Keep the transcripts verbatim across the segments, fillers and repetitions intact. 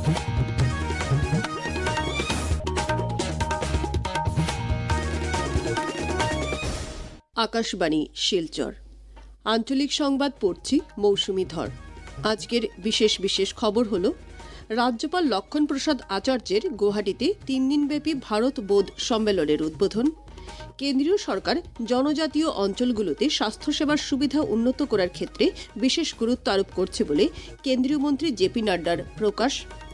আকাশবাণী শিলচর আঞ্চলিক সংবাদ পড়ছি মৌসুমী ধর। আজকের বিশেষ বিশেষ খবর হল রাজ্যপাল লক্ষণ প্রসাদ আচার্যের গুয়াহাটিতে তিন দিনব্যাপী ভারত বোধ সম্মেলনের উদ্বোধন, কেন্দ্রীয় সরকার জনজাতীয় অঞ্চলগুলোতে স্বাস্থ্যসেবার সুবিধা উন্নত করার ক্ষেত্রে বিশেষ গুরুত্ব আরোপ করছে বলে কেন্দ্রীয় মন্ত্রী জেপি নাড্ডার প্রকাশ,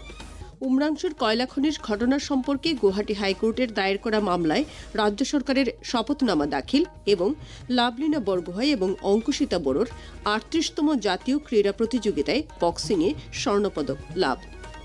উমরাংশুর কয়লা খনির ঘটনা সম্পর্কে গুয়াহাটি হাইকোর্টের দায়ের করা মামলায় রাজ্য সরকারের শপথনামা দাখিল এবং লাভলিনা বরগোহাই এবং অঙ্কুশিতা বড়োর আটত্রিশতম জাতীয় ক্রীড়া প্রতিযোগিতায় বক্সিংয়ে স্বর্ণপদক লাভ।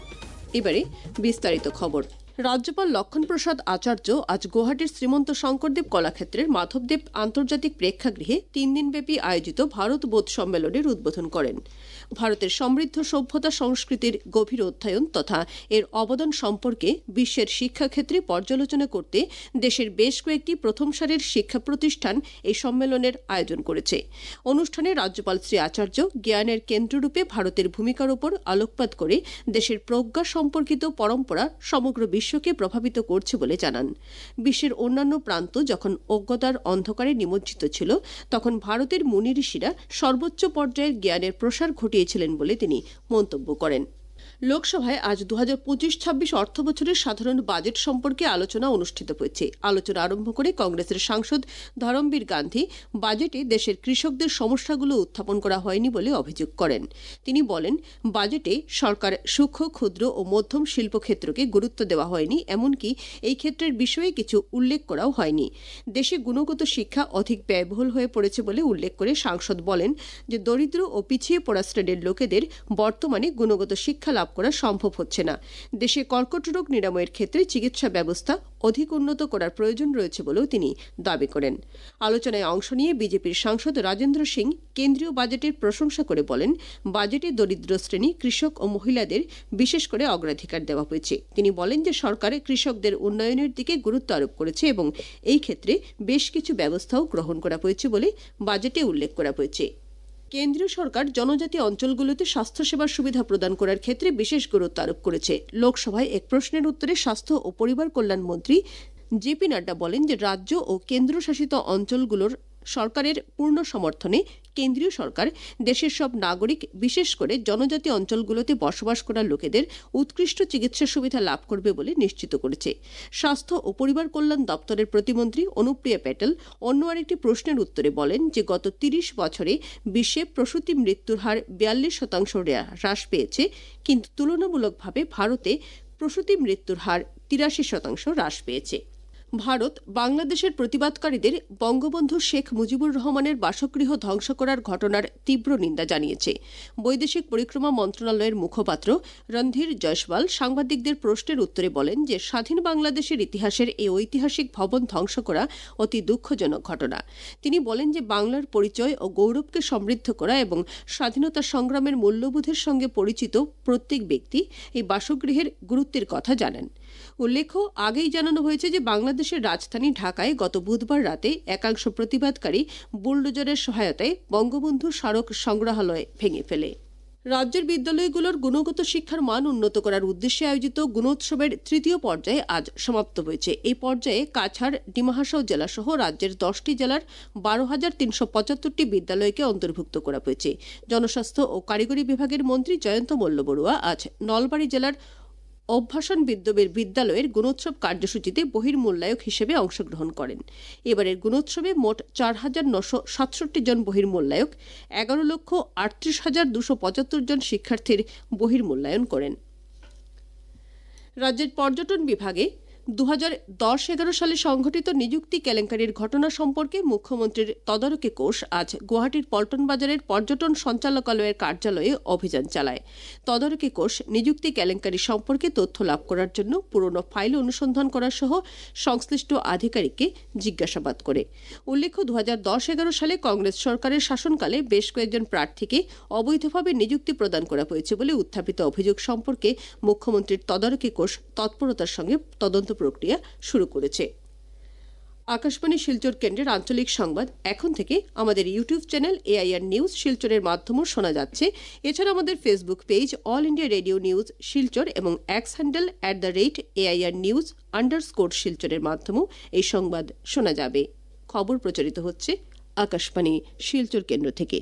এবারে বিস্তারিত খবর। রাজ্যপাল লক্ষণ প্রসাদ আচার্য আজ গুয়াহাটির শ্রীমন্ত শঙ্করদেব কলাক্ষেত্রের মাধবদেব আন্তর্জাতিক প্রেক্ষাগৃহে তিন দিনব্যাপী আয়োজিত ভারত বোধ সম্মেলনের উদ্বোধন করেন। ভারতের সমৃদ্ধ সভ্যতা সংস্কৃতির গভীর অধ্যয়ন তথা এর অবদান সম্পর্কে বিশ্বের শিক্ষাক্ষেত্রে পর্যালোচনা করতে দেশের বেশ কয়েকটি প্রথম সারির শিক্ষা প্রতিষ্ঠান এই সম্মেলনের আয়োজন করেছে। অনুষ্ঠানে রাজ্যপাল শ্রী আচার্য জ্ঞানের কেন্দ্ররূপে ভারতের ভূমিকার উপর আলোকপাত করে দেশের প্রজ্ঞা সম্পর্কিত পরম্পরা সমগ্র বিশ্বকে প্রভাবিত করছে বলে জানান। বিশ্বের অন্যান্য প্রান্ত যখন অজ্ঞতার অন্ধকারে নিমজ্জিত ছিল, তখন ভারতের মুনি ঋষিরা সর্বোচ্চ পর্যায়ের জ্ঞানের প্রসার ঘটিয়েছিলেন বলে তিনি মন্তব্য করেন। লোকসভায় আজ দু হাজার পঁচিশ ছাব্বিশ অর্থ বছরের সাধারণ বাজেট সম্পর্কে আলোচনা অনুষ্ঠিত হয়েছে। আলোচনা আরম্ভ করে কংগ্রেসের সাংসদ ধরমবীর গান্ধী বাজেটে দেশের কৃষকদের সমস্যাগুলো উত্থাপন করা হয়নি বলে অভিযোগ করেন। তিনি বলেন, বাজেটে সরকার সূক্ষ্ম, ক্ষুদ্র ও মধ্যম শিল্প ক্ষেত্রকে গুরুত্ব দেওয়া হয়নি, এমনকি এই ক্ষেত্রের বিষয়ে কিছু উল্লেখ করাও হয়নি। দেশে গুণগত শিক্ষা অধিক ব্যয়বহুল হয়ে পড়েছে বলে উল্লেখ করে সাংসদ বলেন যে দরিদ্র ও পিছিয়ে পড়া শ্রেণীর লোকেদের বর্তমানে গুণগত শিক্ষা লাভ করা সম্ভব হচ্ছে না। দেশে কর্কট রোগ নিরাময়ের ক্ষেত্রে চিকিৎসা ব্যবস্থা অধিক উন্নত করার প্রয়োজন রয়েছে বলেও তিনি দাবি করেন। আলোচনায় অংশ নিয়ে বিজেপির সাংসদ রাজেন্দ্র সিং কেন্দ্রীয় বাজেটের প্রশংসা করে বলেন, বাজেটে দরিদ্র শ্রেণী, কৃষক ও মহিলাদের বিশেষ করে অগ্রাধিকার দেওয়া হয়েছে। তিনি বলেন যে সরকার কৃষকদের উন্নয়নের দিকে গুরুত্ব আরোপ করেছে এবং এই ক্ষেত্রে বেশ কিছু ব্যবস্থাও গ্রহণ করা হয়েছে বলে বাজেটে উল্লেখ করা হয়েছে। কেন্দ্রীয় সরকার জনজাতি অঞ্চলগুলোতে স্বাস্থ্যসেবার সুবিধা প্রদান করার ক্ষেত্রে বিশেষ গুরুত্ব আরোপ করেছে। লোকসভায় এক প্রশ্নের উত্তরে স্বাস্থ্য ও পরিবার কল্যাণ মন্ত্রী জেপি নাড্ডা বলেন যে রাজ্য ও কেন্দ্রশাসিত অঞ্চলগুলোর সরকারের পূর্ণ সমর্থনে কেন্দ্রীয় সরকার দেশের সব নাগরিক, বিশেষ করে জনজাতি অঞ্চলগুলোতে বসবাস করা লোকেদের উৎকৃষ্ট চিকিৎসা সুবিধা লাভ করবে বলে নিশ্চিত করেছে। স্বাস্থ্য ও পরিবার কল্যাণ দপ্তরের প্রতিমন্ত্রী অনুপ্রিয়া প্যাটেল অন্য আরেকটি প্রশ্নের উত্তরে বলেন যে গত তিরিশ বছরে বিশ্বে প্রসূতি মৃত্যুর হার বিয়াল্লিশ শতাংশ হ্রাস পেয়েছে, কিন্তু তুলনামূলকভাবে ভারতে প্রসূতি মৃত্যুর হার তিরাশি শতাংশ হ্রাস পেয়েছে। ভারত বাংলাদেশের প্রতিবাদকারীদের বঙ্গবন্ধু শেখ মুজিবুর রহমানের বাসগৃহ ধ্বংস করার ঘটনার তীব্র নিন্দা জানিয়েছে। বৈদেশিক পরিক্রমা মন্ত্রণালয়ের মুখপাত্র রণধীর জয়সওয়াল সাংবাদিকদের প্রশ্নের উত্তরে বলেন যে স্বাধীন বাংলাদেশের ইতিহাসের এই ঐতিহাসিক ভবন ধ্বংস করা অতি দুঃখজনক ঘটনা। তিনি বলেন যে বাংলার পরিচয় ও গৌরবকে সমৃদ্ধ করা এবং স্বাধীনতা সংগ্রামের মূল্যবোধের সঙ্গে পরিচিত প্রত্যেক ব্যক্তি এই বাসগৃহের গুরুত্বের কথা জানেন। উল্লেখ্য, আগেই জানানো হয়েছে যে বাংলাদেশের রাজধানী ঢাকায় গত বুধবার রাতে একাংশ প্রতিবাদকারী বুলডোজারের সহায়তায় বঙ্গবন্ধু স্মারক সংগ্রহালয় ভেঙে ফেলে। রাজ্যের বিদ্যালয়গুলোর গুণগত শিক্ষার মান উন্নত করার উদ্দেশ্যে আয়োজিত গুণোৎসবের তৃতীয় পর্যায়ে আজ সমাপ্ত হয়েছে। এই পর্যায়ে কাছাড়, ডিমা হাসাও জেলাসহ রাজ্যের দশটি জেলার বারো হাজার তিনশো পঁচাত্তরটি বিদ্যালয়কে অন্তর্ভুক্ত করা হয়েছে। জনস্বাস্থ্য ও কারিগরি বিভাগের মন্ত্রী জয়ন্ত মল্ল বড়ুয়া আজ নলবাড়ী জেলার অভ্যাসন বিদ্যালয়ের বিদ্যালয়ের গুণোৎসব কার্যসূচিতে বহির্মূল্যায়ক হিসেবে অংশগ্রহণ করেন। এবারের গুণোৎসবে মোট চার হাজার নশো সাতষট্টি জন বহির্মূল্যায়ক এগারো লক্ষ আটত্রিশ হাজার দুশো পঁচাত্তর জন শিক্ষার্থীর বহির্মূল্যায়ন করেন। রাজ্যের পর্যটন বিভাগে দু হাজার দশ এগারো সালে সংঘটিত নিযুক্তি কেলেঙ্কারির ঘটনা সম্পর্কে মুখ্যমন্ত্রীর তদারকি কোষ আজ গুয়াহাটির পল্টন বাজারের পর্যটন সঞ্চালকালয়ের কার্যালয়ে অভিযান চালায়। তদারকি কোষ নিযুক্তি কেলেঙ্কারি সম্পর্কে তথ্য লাভ করার জন্য পুরনো ফাইল অনুসন্ধান করা সহ সংশ্লিষ্ট আধিকারিককে জিজ্ঞাসাবাদ করে। উল্লেখ্য, দু হাজার দশ এগারো সালে কংগ্রেস সরকারের শাসনকালে বেশ কয়েকজন প্রার্থীকে অবৈধভাবে নিযুক্তি প্রদান করা হয়েছে বলে উত্থাপিত অভিযোগ সম্পর্কে মুখ্যমন্ত্রীর তদারকি কোষ তৎপরতার সঙ্গে তদন্ত প্রক্রিয়া শুরু করেছে। আকাশবাণী শিলচর কেন্দ্রের আঞ্চলিক সংবাদ এখন থেকে আমাদের ইউটিউব চ্যানেল এআইআর নিউজ শিলচরের মাধ্যমেও শোনা যাচ্ছে। এছাড়া আমাদের Facebook page All India radio news Silchar এবং X handle at the rate AIR news underscore শিলচরের মাধ্যমেও এই সংবাদ শোনা যাবে। খবর প্রচারিত হচ্ছে আকাশবাণী শিলচর কেন্দ্র থেকে।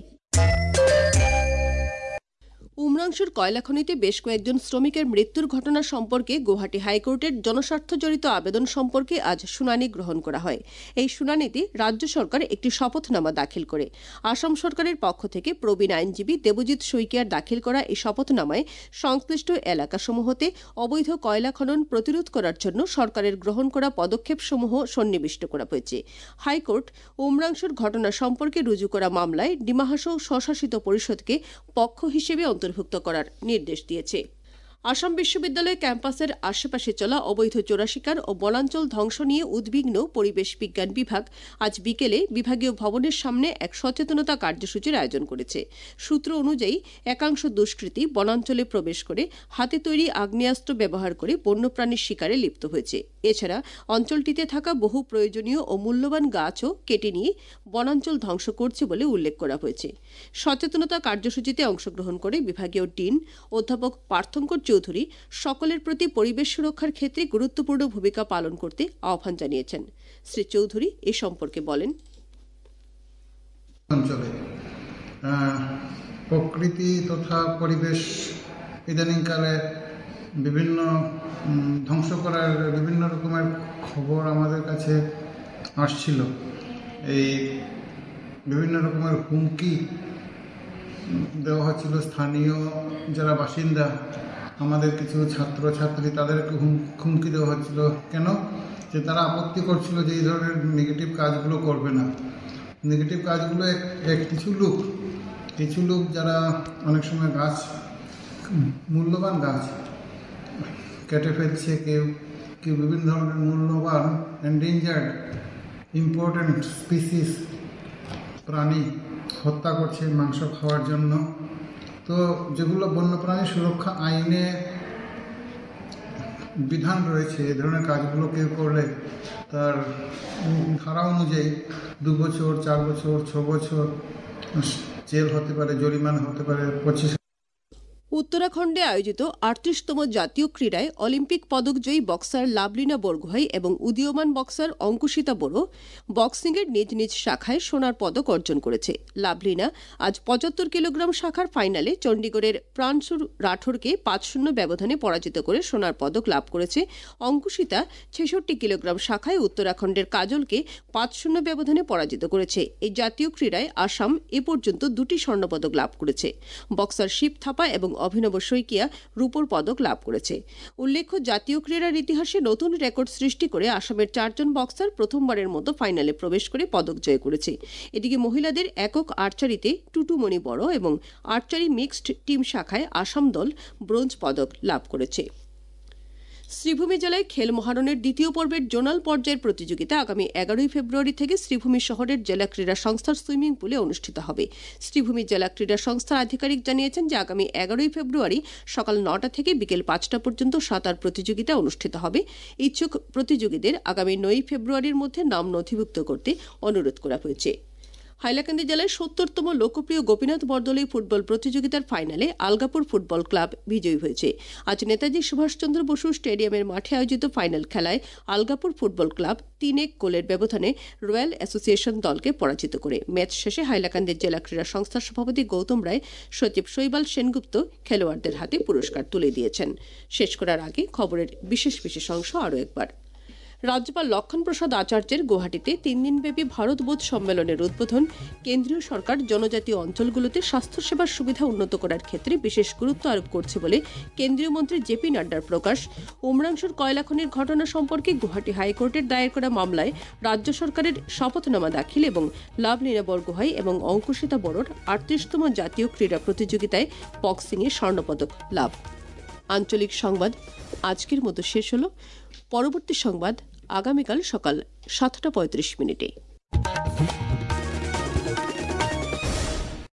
উমরাংশুর কয়লা খনিতে বেশ কয়েকজন শ্রমিকের মৃত্যুর ঘটনা সম্পর্কে গুয়াহাটি হাইকোর্টের জনস্বার্থ জড়িত আবেদন সম্পর্কে আজ শুনানি গ্রহণ করা হয়। এই শুনানিতে রাজ্য সরকার একটি শপথনামা দাখিল করে। আসাম সরকারের পক্ষ থেকে প্রবীণ আইনজীবী দেবজিৎ শইকিয়ার দাখিল করা এই শপথনামায় সংশ্লিষ্ট এলাকাসমূহতে অবৈধ কয়লা খনন প্রতিরোধ করার জন্য সরকারের গ্রহণ করা পদক্ষেপসমূহ সন্নিবিষ্ট করা হয়েছে। হাইকোর্ট উমরাংশুর ঘটনা সম্পর্কে রুজু করা মামলায় ডিমা হাসাও স্বশাসিত পরিষদকে পক্ষ হিসেবে অন্তর্ভুক্ত করার নির্দেশ দিয়েছে। আসাম বিশ্ববিদ্যালয় ক্যাম্পাসের আশেপাশে চলা অবৈধ চোরাশিকার ও বনাঞ্চল ধ্বংস নিয়ে উদ্বিগ্ন পরিবেশ বিজ্ঞান বিভাগ আজ বিকেলে বিভাগীয় ভবনের সামনে এক সচেতনতা কার্যসূচির আয়োজন করেছে। সূত্র অনুযায়ী একাংশ দুষ্কৃতী বনাঞ্চলে প্রবেশ করে হাতে তৈরি আগ্নেয়াস্ত্র ব্যবহার করে বন্যপ্রাণীর শিকারে লিপ্ত হয়েছে। এছাড়া অঞ্চলটিতে থাকা বহু প্রয়োজনীয় ও মূল্যবান গাছও কেটে নিয়ে বনাঞ্চল ধ্বংস করছে বলে উল্লেখ করা হয়েছে। সচেতনতা কার্যসূচিতে অংশগ্রহণ করে বিভাগীয় ডিন অধ্যাপক পার্থঙ্কর চৌধুরী সকলের প্রতি পরিবেশ সুরক্ষার ক্ষেত্রে গুরুত্বপূর্ণ ভূমিকা পালন করতে আহ্বান জানিয়েছেন। শ্রী চৌধুরী এ সম্পর্কে বলেন, অঞ্চলে প্রকৃতি তথা পরিবেশ ইদানিংকালে বিভিন্ন ধ্বংস করার বিভিন্ন রকমের খবর আমাদের কাছে আসছিল। এই বিভিন্ন রকমের হুমকি দেওয়া হচ্ছিল স্থানীয় যারা বাসিন্দা, আমাদের কিছু ছাত্রছাত্রী তাদেরকে হুমকি দেওয়া হচ্ছিল। কেন? যে তারা আপত্তি করছিল যে এই ধরনের নেগেটিভ কাজগুলো করবে না। নেগেটিভ কাজগুলো এক কিছু লোক কিছু লোক যারা অনেক সময় গাছ, মূল্যবান গাছ কেটে ফেলছে, কেউ কেউ বিভিন্ন ধরনের মূল্যবান এন্ডেঞ্জার্ড ইম্পর্টেন্ট স্পিসিস প্রাণী হত্যা করছে মাংস খাওয়ার জন্য। তো যেগুলো বন্যপ্রাণী সুরক্ষা আইনে বিধান রয়েছে, এই ধরনের কাজগুলো কেউ করলে তার ধারা অনুযায়ী দু বছর চার বছর ছ বছর জেল হতে পারে, জরিমানা হতে পারে পঁচিশ। উত্তরাখণ্ডে আয়োজিত আটত্রিশতম জাতীয় ক্রীড়ায় অলিম্পিক পদকজয়ী বক্সার লাভলিনা বরগোহাই এবং উদীয়মান বক্সার অঙ্কুশিতা বড়ো বক্সিংয়ের নিজ নিজ শাখায় সোনার পদক অর্জন করেছে। লাভলিনা আজ পঁচাত্তর কিলোগ্রাম শাখার ফাইনালে চণ্ডীগড়ের প্রাণসুর রাঠোরকে পাঁচ শূন্য ব্যবধানে পরাজিত করে সোনার পদক লাভ করেছে। অঙ্কুশিতা ছেষট্টি কিলোগ্রাম শাখায় উত্তরাখণ্ডের কাজলকে পাঁচ শূন্য ব্যবধানে পরাজিত করেছে। এই জাতীয় ক্রীড়ায় আসাম এ পর্যন্ত দুটি স্বর্ণপদক লাভ করেছে। বক্সার শিব থাপা এবং অভিনব শইকিয়া রূপোর পদক লাভ করেছে। উল্লেখ্য, জাতীয় ক্রীড়ার ইতিহাসে নতুন রেকর্ড সৃষ্টি করে আসামের চারজন বক্সার প্রথমবারের মতো ফাইনালে প্রবেশ করে পদক জয় করেছে। এদিকে মহিলাদের একক আর্চারিতে টুটুমণি বড় এবং আর্চারি মিক্সড টিম শাখায় আসাম দল ব্রোঞ্জ পদক লাভ করেছে। শ্রীভূমি জেলায় খেল মহারণের দ্বিতীয় পর্বের জোনাল পর্যায়ের প্রতিযোগিতা আগামী এগারোই ফেব্রুয়ারি থেকে শ্রীভূমি শহরের জেলা ক্রীড়া সংস্থার সুইমিং পুলে অনুষ্ঠিত হবে। শ্রীভূমি জেলা ক্রীড়া সংস্থার আধিকারিক জানিয়েছেন যে আগামী এগারোই ফেব্রুয়ারি সকাল নটা থেকে বিকেল পাঁচটা পর্যন্ত সাঁতার প্রতিযোগিতা অনুষ্ঠিত হবে। ইচ্ছুক প্রতিযোগীদের আগামী নয়ই ফেব্রুয়ারির মধ্যে নাম নথিভুক্ত করতে অনুরোধ করা হয়েছে। হাইলাকান্দি জেলায় সত্তরতম লোকপ্রিয় গোপীনাথ বরদলৈ ফুটবল প্রতিযোগিতার ফাইনালে আলগাপুর ফুটবল ক্লাব বিজয়ী হয়েছে। আজ নেতাজি সুভাষচন্দ্র বসু স্টেডিয়ামের মাঠে আয়োজিত ফাইনাল খেলায় আলগাপুর ফুটবল ক্লাব তিন এক গোলের ব্যবধানে রয়্যাল অ্যাসোসিয়েশন দলকে পরাজিত করে। ম্যাচ শেষে হাইলাকান্দির জেলা ক্রীড়া সংস্থার সভাপতি গৌতম রায়, সচিব শৈবাল সেনগুপ্ত খেলোয়াড়দের হাতে পুরস্কার তুলে দিয়েছেন। শেষ করার আগে খবরের বিশেষ বিশেষ অংশ আরও একবার। রাজ্যপাল লক্ষণ প্রসাদ আচার্যের গুয়াহাটিতে তিন দিনব্যাপী ভারত বোধ সম্মেলনের উদ্বোধন। কেন্দ্রীয় সরকার জনজাতীয় অঞ্চলগুলোতে স্বাস্থ্যসেবার সুবিধা উন্নত করার ক্ষেত্রে বিশেষ গুরুত্ব আরোপ করছে বলে কেন্দ্রীয় মন্ত্রী জেপি নাড্ডার প্রকাশ। উমরাংশুর কয়লা খনির ঘটনা সম্পর্কে গুয়াহাটি হাইকোর্টের দায়ের করা মামলায় রাজ্য সরকারের শপথনামা দাখিল এবং লাভলিনা বরগোহাই এবং অঙ্কুশিতা বড়োর আটত্রিশতম জাতীয় ক্রীড়া প্রতিযোগিতায় বক্সিংয়ে স্বর্ণপদক লাভ। আঞ্চলিক সংবাদ আজকের মতো শেষ হল। পরবর্তী সংবাদ আগামীকাল সকাল সাতটা পঁয়ত্রিশ মিনিটে।